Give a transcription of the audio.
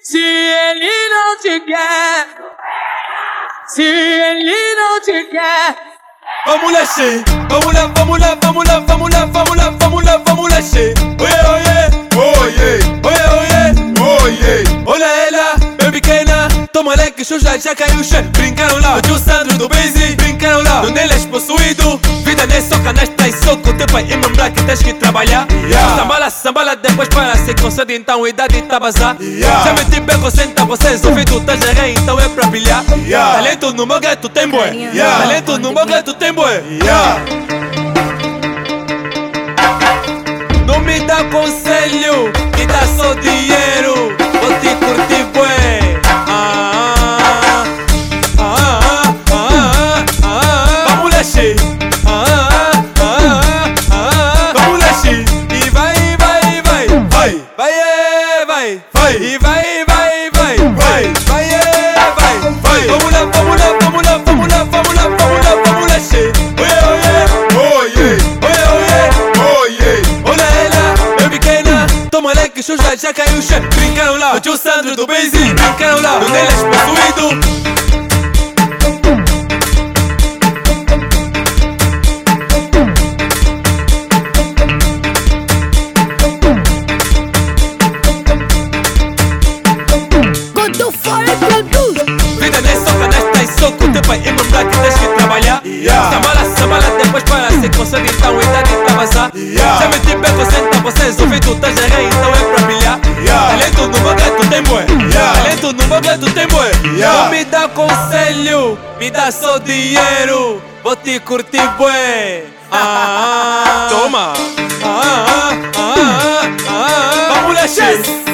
Se ele não te quer, se ele não te quer, vamos lâcher, vamos lá, vamos lá, vamos lá, vamos lá, vamos lá, vamos lá, vamos lâcher. Oye, oye, oye, oye, oye, oye. Olha ela, bem pequena, toma leque, já caiu o cheiro. Brincaram lá, o tio Sandro do Busy. Brincaram lá, onde ele és possuído. Vida nem só canasta e soco, teu pai e membrar que tens que trabalhar. Sambala, sambala, depois para se concede, então a idade tá bazar. Já meti beco, senta vocês, ouvido tá já rei, então é pra brilhar. Talento no meu gueto tem bué, talento no meu gueto tem bué. Não me dá conselho, me dá só dinheiro. Vou te curtir bué. Vamos lâcher, vamos lâcher. E vai, vai, vai, vai, vai, vai, vai. E vai, vai, vai, vai, vai, vai, vai. Vamos lá, vamos lá, vamos lá, vamos lá, vamos lá, vamos lá, vamos lâcher. Oye, oye, oye, oye, oye. Olha ela, bem pequena, toma leque, já caiu o cheiro. Brincaram lá, o tio Sandro do Busy. Brincaram lá, onde ele és possuído. Vida nem só canasta e soco, teu pai e membrar que tens que trabalhar. Sambala, sambala, depois para se concede, então a idade tá bazar. Já meti beco, senta vocês, ouvido tá já rei, então é pra brilhar. Talento no meu gueto tem bué, talento no meu gueto tem bué. Não me dá conselho, me dá só dinheiro. Vou te curtir bué. Toma. Vamos lâcher.